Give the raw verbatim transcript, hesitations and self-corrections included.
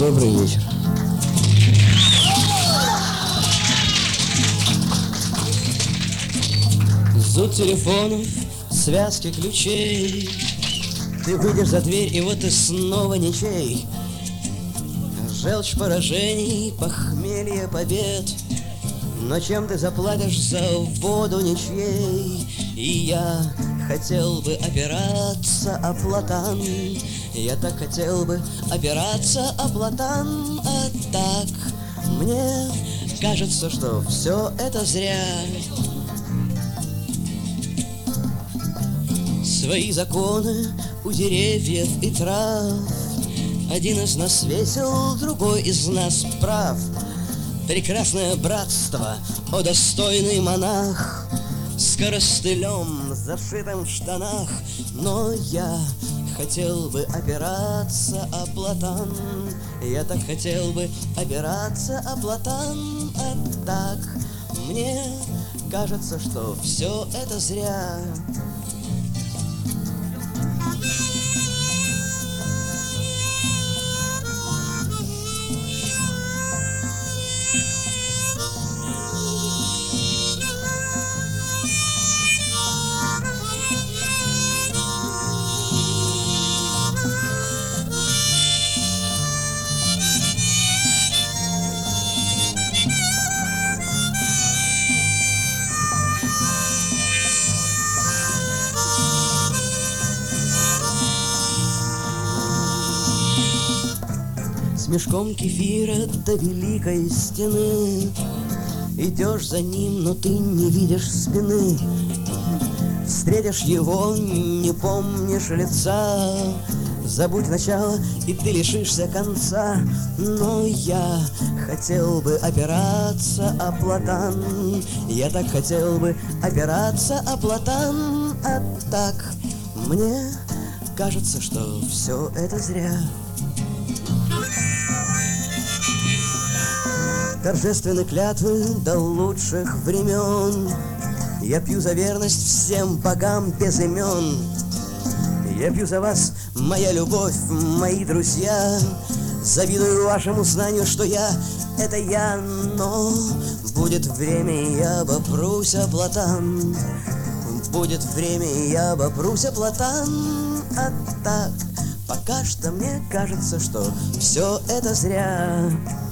Добрый вечер. Зуд телефонов, связки ключей. Ты выйдешь за дверь, и вот ты снова ничей. Желчь поражений, похмелье побед. Но чем ты заплатишь за воду ничьей? И я хотел бы опираться о платан. Я так хотел бы опираться о платан. А так мне кажется, что все это зря. Свои законы у деревьев и трав. Один из нас весел, другой из нас прав. Прекрасное братство, о достойный монах, с коростылем, зашитым в штанах. Но я хотел бы опираться о платан. Я так хотел бы опираться о платан. А так мне кажется, что все это зря. С мешком кефира до великой стены. Идешь за ним, но ты не видишь спины. Встретишь его, не помнишь лица. Забудь начало, и ты лишишься конца. Но я хотел бы опираться о платан. Я так хотел бы опираться о платан. А так мне кажется, что все это зря. Торжественны клятвы до лучших времен. Я пью за верность всем богам без имен. Я пью за вас, моя любовь, мои друзья. Завидую вашему знанию, что я — это я. Но будет время, и я обопрусь о платан. Будет время, и я обопрусь о платан. А так пока что мне кажется, что все это зря.